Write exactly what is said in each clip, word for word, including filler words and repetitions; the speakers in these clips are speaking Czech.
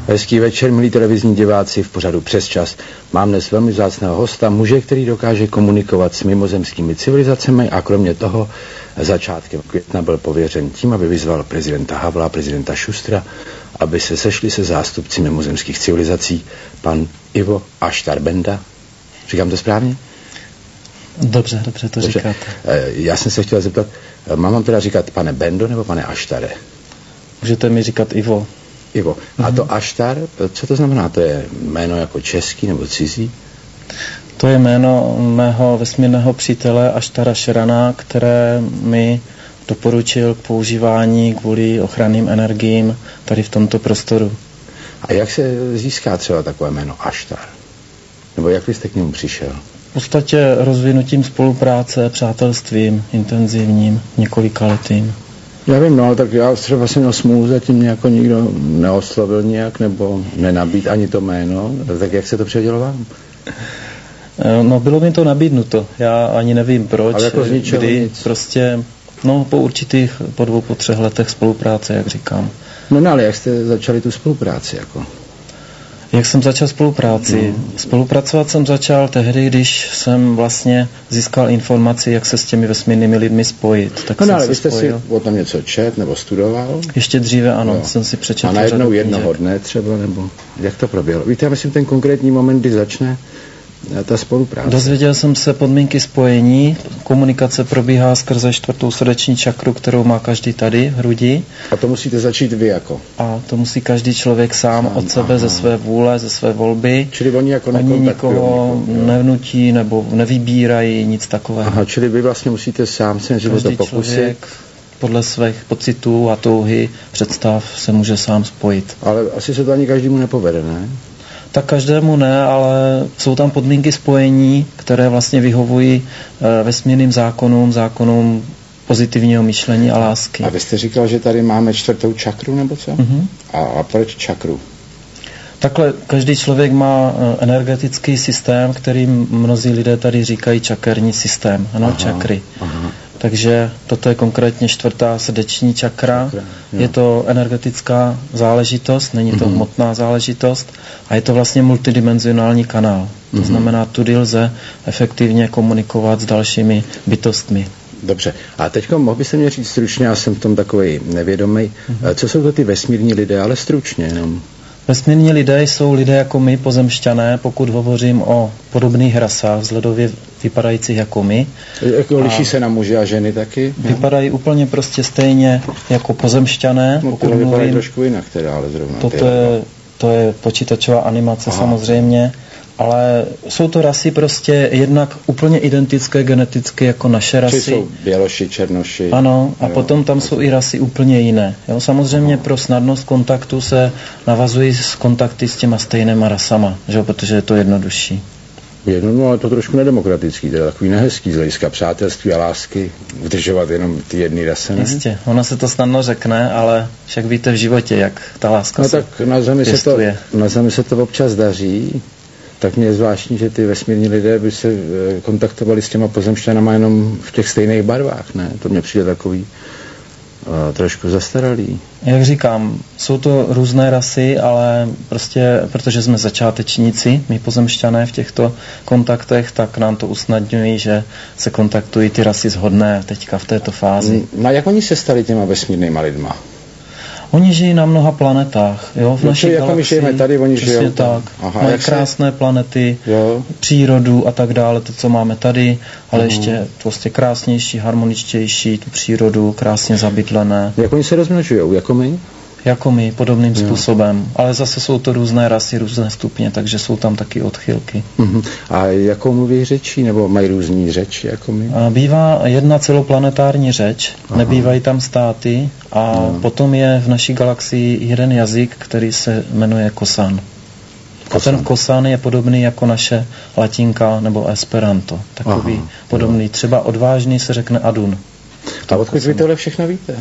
Hezký večer, milí televizní diváci, v pořadu Přesčas. Mám dnes velmi vzácného hosta, muže, který dokáže komunikovat s mimozemskými civilizacemi a kromě toho začátkem května byl pověřen tím, aby vyzval prezidenta Havla, prezidenta Šustra, aby se sešli se zástupci mimozemských civilizací, pan Ivo Aštar Benda. Říkám to správně? Dobře, dobře to dobře. Říkáte. Já jsem se chtěl zeptat, mám vám teda říkat pane Bendo nebo pane Aštare? Můžete mi říkat Ivo. Ivo. A to Aštar, co to znamená? To je jméno jako český nebo cizí? To je jméno mého vesmírného přítele Aštara Šerana, které mi doporučil k používání kvůli ochranným energiím tady v tomto prostoru. A jak se získá třeba takové jméno Aštar? Nebo jak jste k němu přišel? V podstatě rozvinutím spolupráce, přátelstvím, intenzivním, několikaletým. Já vím, no, tak já třeba jsem měl smůlu, zatím mě jako nikdo neoslovil nějak, nebo nenabít ani to jméno, tak jak se to předělo vám? No, bylo mi to nabídnuto, já ani nevím proč, ale jako z ničeho kdy nic. Prostě, no, po určitých, po dvou, po třech letech spolupráce, jak říkám. No, no ale jak jste začali tu spolupráci, jako? Jak jsem začal spolupráci? No. Spolupracovat jsem začal tehdy, když jsem vlastně získal informaci, jak se s těmi vesmírnými lidmi spojit. Tak no, jsem ale se vy jste spojil. si o tom něco čet nebo studoval? Ještě dříve, ano, no. jsem si přečetl. A najednou jednoho dne třeba, nebo jak to proběhlo? Víte, já myslím ten konkrétní moment, kdy začne ta spolupráce. Dozvěděl jsem se podmínky spojení. Komunikace probíhá skrze čtvrtou srdeční čakru, kterou má každý tady v hrudi. A to musíte začít vy jako? A to musí každý člověk sám, sám od sebe, aha. ze své vůle, ze své volby. Čili oni jako oni nikoho nevnutí nebo nevybírají, nic takového. Aha, čili vy vlastně musíte sám se to pokusit. Člověk podle svých pocitů a touhy, představ se může sám spojit. Ale asi se to ani každému nepovede, ne? Tak každému ne, ale jsou tam podmínky spojení, které vlastně vyhovují e, vesmírným zákonům, zákonům pozitivního myšlení a lásky. A vy jste říkal, že tady máme čtvrtou čakru, nebo co? Mm-hmm. A, a proč čakru? Takhle, každý člověk má energetický systém, který mnozí lidé tady říkají čakerní systém, ano, aha, čakry. Aha. Takže toto je konkrétně čtvrtá srdeční čakra. čakra je to energetická záležitost, není to mm-hmm. hmotná záležitost a je to vlastně multidimenzionální kanál. To mm-hmm. znamená, tudy lze efektivně komunikovat s dalšími bytostmi. Dobře. A teď mohl byste mě říct stručně, já jsem v tom takový nevědomý, mm-hmm. co jsou to ty vesmírní lidé, ale stručně jenom. Vesmírní lidé jsou lidé jako my, pozemšťané, pokud hovořím o podobných rasách, vzhledově vypadajících jako my. Jako liší se na muže a ženy taky? Vypadají no. úplně prostě stejně jako pozemšťané. No to vypadají trošku jinak teda, ale zrovna. Toto je, to je počítačová animace. Aha. Samozřejmě, ale jsou to rasy prostě jednak úplně identické geneticky jako naše rasy. Či jsou běloši, černoši. Ano, a jo. potom tam jsou i rasy úplně jiné. Jo, samozřejmě Aha. pro snadnost kontaktu se navazují s kontakty s těma stejnýma rasama, že? Protože je to jednodušší. Jedno, no ale to trošku nedemokratický, teda takový nehezký z hlediska přátelství a lásky, udržovat jenom ty jedny rasy, ne? Jistě, ona se to snadno řekne, ale však víte v životě, jak ta láska no, se tak na zemi se to, na zemi se to občas daří. Tak mě je zvláštní, že ty vesmírní lidé by se kontaktovali s těma pozemšťanama jenom v těch stejných barvách, ne? To mně přijde takový uh, trošku zastaralý. Jak říkám, jsou to různé rasy, ale prostě, protože jsme začátečníci, my pozemšťané v těchto kontaktech, tak nám to usnadňují, že se kontaktují ty rasy shodné teďka v této fázi. No a jak oni se stali těma vesmírnýma lidma? Oni žijí na mnoha planetách, jo, v no, naší jako galaxii. My tady, oni žijou tak. Aha, mají krásné se... planety, jo. přírodu a tak dále, to, co máme tady, ale uh-huh. ještě prostě krásnější, harmoničtější, tu přírodu, krásně zabydlené. Jak oni se rozmnožujou, jako my? Jako my, podobným jo. způsobem. Ale zase jsou to různé rasy, různé stupně, takže jsou tam taky odchylky. Uh-huh. A jakou mluví řečí, nebo mají různý řeči, jako my? A bývá jedna celoplanetární řeč, aha. nebývají tam státy a no. potom je v naší galaxii jeden jazyk, který se jmenuje Kosan. Kosan. A ten Kosan je podobný jako naše latinka nebo esperanto. Takový aha. podobný. Třeba odvážný se řekne Adun. A odkud vy tohle všechno víte?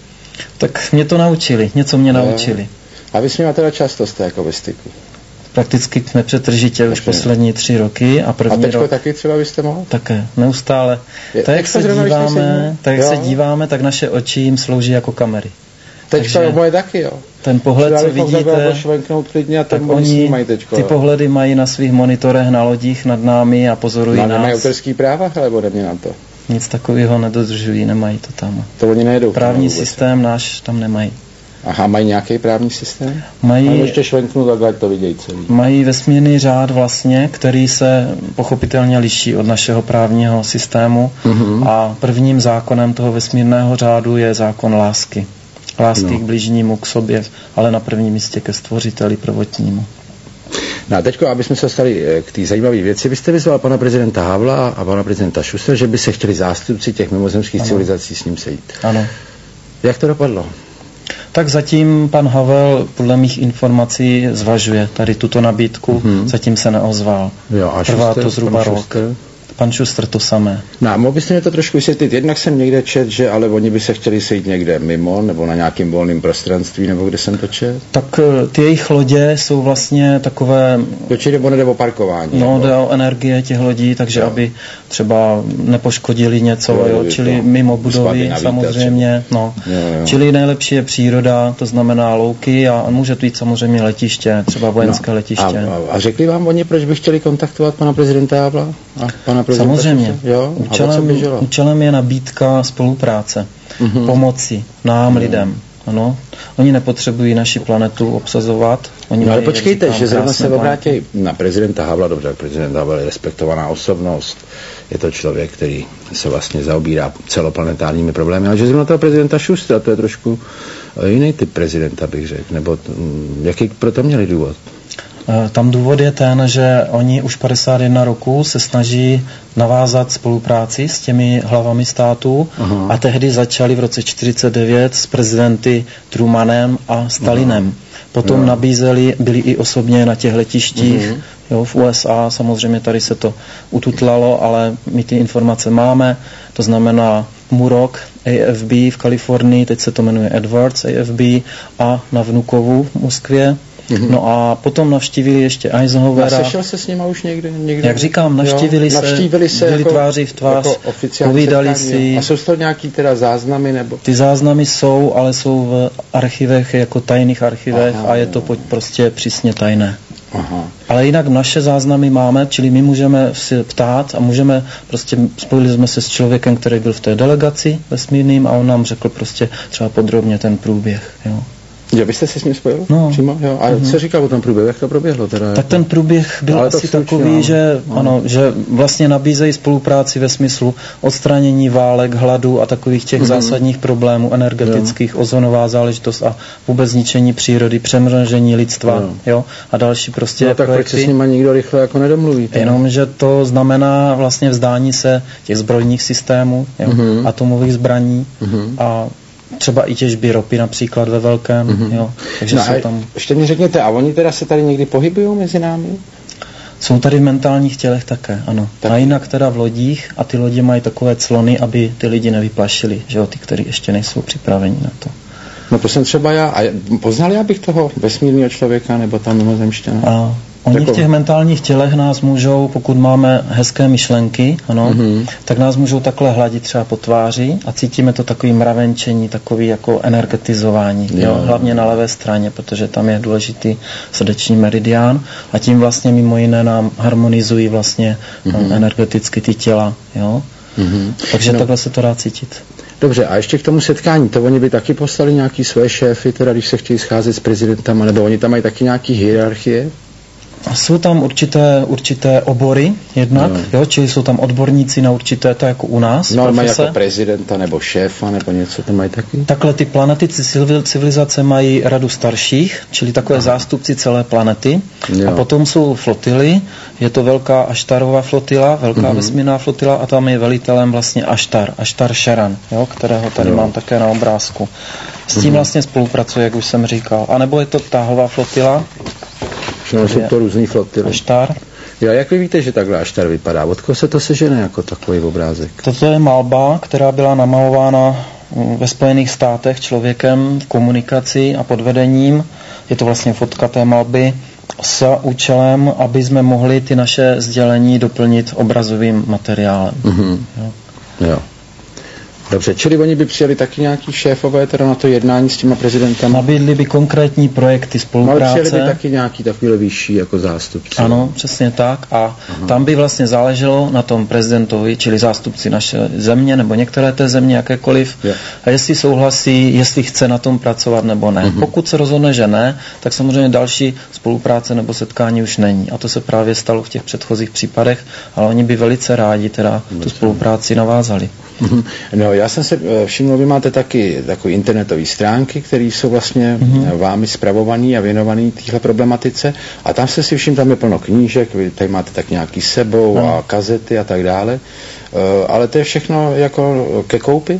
Tak mě to naučili, něco mě naučili. A vy s nimi teda často jste jako ve styku? Prakticky nepřetržitě už poslední tři roky. A první a teďko rok taky třeba byste mohl? Také, neustále. Je, tak jak, se díváme, tak jak se díváme, tak naše oči jim slouží jako kamery. Teďka je moje taky, jo. Ten pohled, co vidíte, klidně a tak oni mají teďko, ty jo. Pohledy mají na svých monitorech, na lodích nad námi a pozorují no, nás. Nemají autorský práva, ale ode mě na to. Nic takového nedodržují, nemají to tam. To oni nejedou. Právní systém náš tam nemají. Aha, mají nějaký právní systém? Mají, mají ještě švenknu takhle, to vidějí celý. Mají vesmírný řád vlastně, který se pochopitelně liší od našeho právního systému mm-hmm. a prvním zákonem toho vesmírného řádu je zákon lásky. Lásky no. k bližnímu, k sobě, ale na prvním místě ke stvořiteli prvotnímu. No a teďko, aby jsme se dostali k té zajímavé věci, vy jste vyzval pana prezidenta Havla a pana prezidenta Schustera, že by se chtěli zástupci těch mimozemských ano. civilizací s ním sejít. Ano. Jak to dopadlo? Tak zatím pan Havel podle mých informací zvažuje tady tuto nabídku, mm-hmm. zatím se neozval. Jo, a Trvá Schuster, to zhruba rok. Schuster? Pan Schuster to samé. No a mohl byste mi to trošku vysvětlit? Jednak jsem někde čet, že ale oni by se chtěli sejít někde mimo, nebo na nějakém volném prostranství, nebo kde jsem to čet? Tak ty jejich lodě jsou vlastně takové... Určitě nebo nejde o parkování? No, jde o energie těch lodí, takže jo. aby třeba nepoškodili něco, jo, jo, čili mimo budovy samozřejmě. No. Jo, jo. Čili nejlepší je příroda, to znamená louky a může to být samozřejmě letiště, třeba vojenské no. letiště. A, a řekli vám oni, proč by chtěli kontaktovat pana prezidenta Havla a pana prezidenta? Samozřejmě. Jo? Účelem, účelem je nabídka spolupráce, mm-hmm. pomoci nám, mm. lidem. Ano. Oni nepotřebují naši planetu obsazovat. Oni no ale počkejte, že zrovna se obrátí na prezidenta Havla, dobře, prezident Havel je respektovaná osobnost, je to člověk, který se vlastně zaobírá celoplanetárními problémy, ale že zrovna toho prezidenta Schustera, to je trošku jiný typ prezidenta, bych řekl, nebo jaký proto měli důvod? Tam důvod je ten, že oni už padesát jedna roků se snaží navázat spolupráci s těmi hlavami států Aha. a tehdy začali v roce čtyřicet devět s prezidenty Trumanem a Stalinem. Aha. Potom jo. nabízeli, byli i osobně na těch letištích uh-huh. jo, v U S A, samozřejmě tady se to ututlalo, ale my ty informace máme, to znamená Murok, A F B v Kalifornii, teď se to jmenuje Edwards A F B a na Vnukovu v Moskvě. Mm-hmm. No a potom navštívili ještě Eisenhowera. A sešel se s nima už někde? někde? Jak říkám, navštívili, jo, navštívili se, se, byli jako, tváří v tvář, jako povídali si. A jsou to nějaký teda záznamy? Nebo? Ty záznamy jsou, ale jsou v archivech, jako tajných archivech Aha, a je to po, prostě přísně tajné. Aha. Ale jinak naše záznamy máme, čili my můžeme si ptát a můžeme, prostě spojili jsme se s člověkem, který byl v té delegaci vesmírným a on nám řekl prostě třeba podrobně ten průběh, jo. Jo, vy jste se s ním spojil? No. Přímo? Jo. A uh-huh. co říkal o tom průběhu? Jak to proběhlo? Teda? Tak ten průběh byl ale asi takový, že, no. ano, že vlastně nabízejí spolupráci ve smyslu odstranění válek, hladu a takových těch uh-huh. zásadních problémů energetických, jo. ozonová záležitost a vůbec zničení přírody, přemnožení lidstva jo. Jo, a další prostě no, tak projekty. proč se s nima nikdo rychle jako nedomluví? Jenomže to znamená vlastně vzdání se těch zbrojních systémů, jo, uh-huh. atomových zbraní uh-huh. a třeba i těžby ropy například ve velkém, mm-hmm. jo. Takže no jsou tam... Ještě mi řekněte, a oni teda se tady někdy pohybují mezi námi? Jsou tady v mentálních tělech také, ano. Tak. A jinak teda v lodích a ty lodě mají takové clony, aby ty lidi nevyplašili, že jo, ty, kteří ještě nejsou připraveni na to. No to jsem třeba já, a poznal já bych toho vesmírného člověka, nebo tam mimozemšťana? A oni v těch mentálních tělech nás můžou, pokud máme hezké myšlenky, ano, mm-hmm. tak nás můžou takhle hladit třeba po tváři a cítíme to takový mravenčení, takový jako energetizování, jo. Jo, hlavně na levé straně, protože tam je důležitý srdeční meridián a tím vlastně mimo jiné nám harmonizují vlastně mm-hmm. energeticky ty těla, jo. Mm-hmm. Takže no. takhle se to dá cítit. Dobře, a ještě k tomu setkání, to oni by taky poslali nějaký své šéfy, teda když se chtějí scházet s prezidentama, nebo oni tam mají taky nějaký hierarchie? Jsou tam určité, určité obory jednak, no. jo, čili jsou tam odborníci na určité, to jako u nás. No, ale mají jako prezidenta nebo šéfa nebo něco, to mají taky? Takhle ty planety, civilizace mají radu starších, čili takové Aha. zástupci celé planety. Jo. A potom jsou flotily, je to velká Aštarová flotila, velká mm-hmm. vesmírná flotila a tam je velitelem vlastně Aštar, Aštar Sharan, jo, kterého tady jo. mám také na obrázku. S tím mm-hmm. vlastně spolupracuje, jak už jsem říkal. A nebo je to táhová flotila, no, jsou to různý flotily. Aštar. Jo, jak vy víte, že takhle Aštar vypadá? Od koho se to sežene jako takový obrázek? Toto je malba, která byla namalována ve Spojených státech člověkem v komunikaci a pod vedením. Je to vlastně fotka té malby s účelem, aby jsme mohli ty naše sdělení doplnit obrazovým materiálem. Mm-hmm. Jo. jo. Dobře, čili oni by přijeli taky nějaký šéfové teda na to jednání s těma prezidentama? Nabídli by konkrétní projekty spolupráce. Ale přijeli by taky nějaký takovýhle vyšší jako zástupci. Ano, přesně tak. A Aha. tam by vlastně záleželo na tom prezidentovi, čili zástupci naší země nebo některé té země, jakékoliv, je. A jestli souhlasí, jestli chce na tom pracovat nebo ne. Uh-huh. Pokud se rozhodne, že ne, tak samozřejmě další spolupráce nebo setkání už není. A to se právě stalo v těch předchozích případech, ale oni by velice rádi teda tu spolupráci navázali. No, já jsem se všiml, vy máte taky takové internetové stránky, které jsou vlastně mm-hmm. vámi spravovaný a věnovaný téhle problematice a tam se si všim, tam je plno knížek, vy tady máte tak nějaký sebou no. a kazety a tak dále, ale to je všechno jako ke koupi?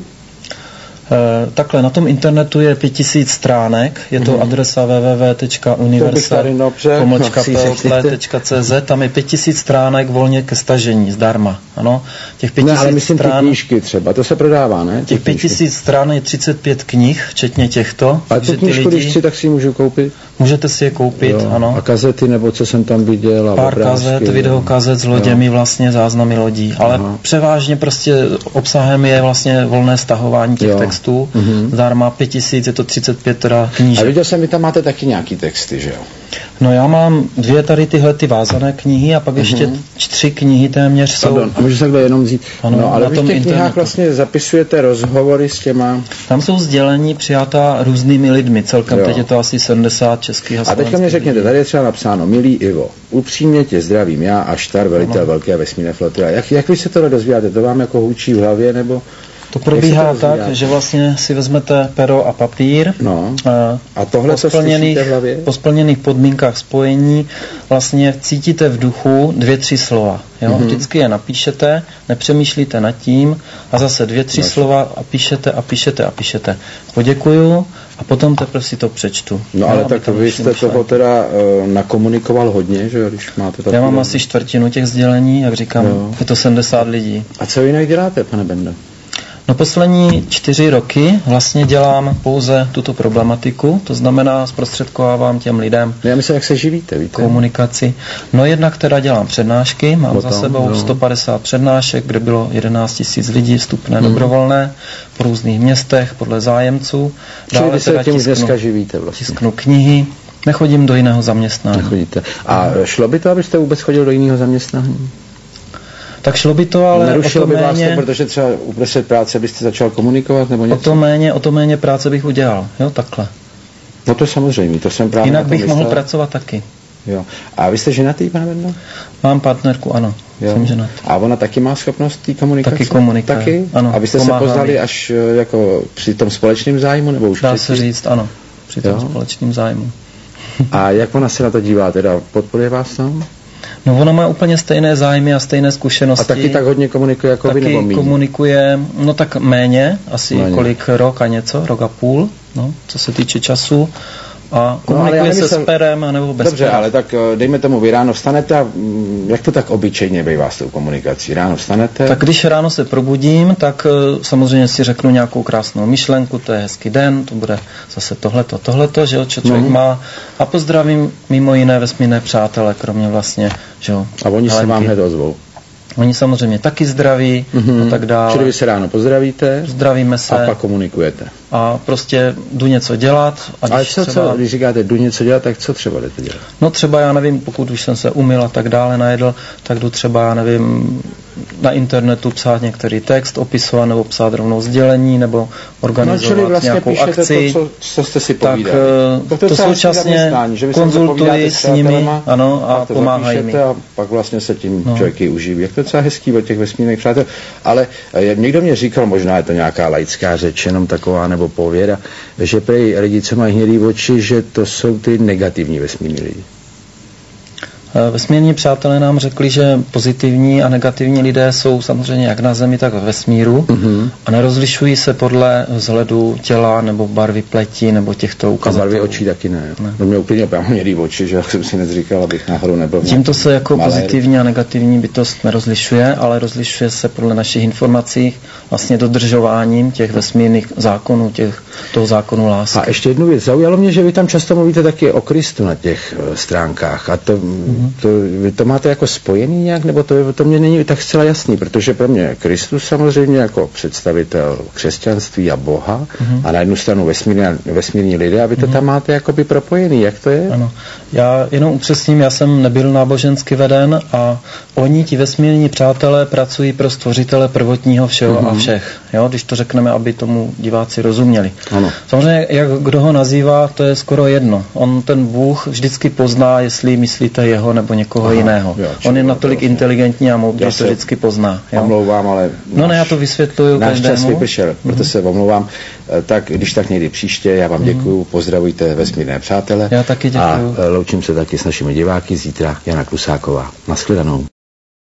E, takhle, na tom internetu je pět tisíc stránek, je to mm. adresa w w w tečka universe pomlčka p o p tečka c z, tam je pět tisíc stránek volně ke stažení, zdarma, ano. Těch pět tisíc ne, ale myslím strán, ty knížky třeba, to se prodává, ne? Těch pět tisíc stran je třicet pět knih, včetně těchto. A tu knížku, když chci, tak si ji můžu koupit? Můžete si je koupit, jo. Ano. A kazety, nebo co jsem tam viděl? A pár obrázky, kazet, videokazet s loděmi, jo. vlastně záznamy lodí, ale Aha. převážně prostě obsahem je vlastně volné stahování těch jo. textů. Mm-hmm. Zdarma pět tisíc, je to třicet pět teda knížek. A viděl jsem, vy tam máte taky nějaký texty, že jo? No já mám dvě tady tyhle ty vázané knihy a pak mm-hmm. ještě tři knihy téměř jsou. Pardon, a můžu se takhle jenom vzít. Ano, no, ale vy v těch knihách vlastně zapisujete rozhovory s těma... Tam jsou sdělení přijatá různými lidmi, celkem jo. teď je to asi sedmdesát českých a slovenských. A teďka mě řekněte, tady je třeba napsáno, milý Ivo, upřímně tě zdravím já a Štar, velitel ano. velké vesmírné flotily. Jak, jak vy se tohle dozvídáte? To vám jako hůčí v hlavě, nebo... To probíhá to tak, že vlastně si vezmete pero a papír no. a tohle, po, splněných, po splněných podmínkách spojení vlastně cítíte v duchu dvě, tři slova. Jo? Mm-hmm. Vždycky je napíšete, nepřemýšlíte nad tím a zase dvě, tři no. slova a píšete a píšete a píšete. Poděkuju a potom teprve si to přečtu. No ale tak vy jste myšlenky. toho teda uh, nakomunikoval hodně, že když máte tak. Já mám asi čtvrtinu těch sdělení, jak říkám, jo. je to sedmdesát lidí. A co jinak děláte, pane Benda? No poslední čtyři roky vlastně dělám pouze tuto problematiku, to znamená zprostředkovávám těm lidem no já myslím, jak se živíte, víte? Komunikaci. No jednak teda dělám přednášky, mám Potom, za sebou no. sto padesát přednášek, kde bylo jedenáct tisíc lidí, vstupné, hmm. dobrovolné, po různých městech, podle zájemců. Čili vy se tím dneska živíte vlastně? Tisknu knihy, nechodím do jiného zaměstnání. Nechodíte. A šlo by to, abyste vůbec chodil do jiného zaměstnání? Tak šlo by to, ale Nerušilo o to by vás méně... to, protože třeba uprostřed práce byste začal komunikovat nebo něco? O to méně, o to méně práce bych udělal, jo, takhle. No to samozřejmě, to jsem právě... Jinak bych myslel. mohl pracovat taky. Jo. A vy jste ženatý, pane Benda? Mám partnerku, ano. Jo. Jsem ženat. A ona taky má schopnost té komunikace? Taky komunikuje. Taky? Ano. A vy jste se poznali až jako při tom společném zájmu, nebo už Dá předtím? se říct, ano, při tom jo. společném zájmu. A jak ona se na to dívá, teda podporuje vás tam? No ona má úplně stejné zájmy a stejné zkušenosti. A taky tak hodně komunikuje jako taky vy, nebo méně? komunikuje, no tak méně, asi méně. kolik rok a něco, rok a půl, no, co se týče času. A komunikuje no, se nemyslel... s perem, nebo bez Dobře, pera. Ale tak dejme tomu, vy ráno vstanete a jak to tak obyčejně bývá s tou komunikací? Ráno vstanete? Tak když ráno se probudím, tak samozřejmě si řeknu nějakou krásnou myšlenku, to je hezký den, to bude zase tohleto, tohleto, že jo, čo člověk no. má. A pozdravím mimo jiné vesmírné přátele, kromě vlastně, že jo. A oni Helenky. Se vám hned ozvou? Oni samozřejmě taky zdraví mm-hmm. a tak dále. Čili vy se ráno pozdravíte? Zdravíme se. A pak komunikujete. A prostě jdu něco dělat. A ale co, třeba... co, když říkáte jdu něco dělat, tak co třeba jdete dělat? No třeba, já nevím, pokud už jsem se umyl a tak dále, najedl, tak jdu třeba, já nevím, na internetu psát některý text, opisovat nebo psát rovnou sdělení, nebo organizovat no, vlastně nějakou akci. To, co, co jste si povídali. Tak to, to současně konzultuji s nimi, ano, a pomáhají mi. A pak vlastně se tím no. člověky uživí. Jak to třeba hezký od těch vesmírných přátel. Ale někdo mě říkal, možná je to nějaká laická řeč, jenom taková nebo pověda, že prej lidi, co mají hnědý oči, že to jsou ty negativní vesmírní lidi. Vesmírní přátelé nám řekli, že pozitivní a negativní lidé jsou samozřejmě jak na Zemi, tak ve vesmíru mm-hmm. a nerozlišují se podle vzhledu těla nebo barvy pleti nebo těchto ukazatelů. A barvy očí taky ne. ne. No mě úplně mám hnědý oči, že jsem si nezříkal, abych náhodou nebyl. Tímto se jako malér. Pozitivní a negativní bytost nerozlišuje, ale rozlišuje se podle našich informací vlastně dodržováním těch vesmírných zákonů, těch, toho zákonu lásky. A ještě jednu věc, zaujalo mě, že vy tam často mluvíte taky o Kristu na těch stránkách a to Mm-hmm. To, vy to máte jako spojený nějak, nebo to, to mě není tak zcela jasný, protože pro mě Kristus samozřejmě jako představitel křesťanství a Boha mm-hmm. a na jednu stranu vesmírní, vesmírní lidé, a vy to mm-hmm. tam máte jakoby propojený, jak to je? Ano, já jenom upřesním, já jsem nebyl nábožensky veden a oni, ti vesmírní přátelé, pracují pro stvořitele prvotního všeho mm-hmm. a všech, jo, když to řekneme, aby tomu diváci rozuměli. Ano. Samozřejmě, jak kdo ho nazývá, to je skoro jedno. On ten Bůh vždycky pozná, jestli myslíte jeho nebo někoho Aha, jiného. Jo, on je natolik vlastně inteligentní a moudrý, že to vždycky pozná. Jo? Omlouvám, ale no ne, já to vysvětluju náš každému. Náš čas vypršel, proto mm-hmm. se omlouvám. Tak když tak někdy příště, já vám děkuju, mm-hmm. pozdravujte vesmírné přátele. Já taky děkuju. A loučím se taky s našimi diváky zítra. Jana Klusáková. Nashledanou.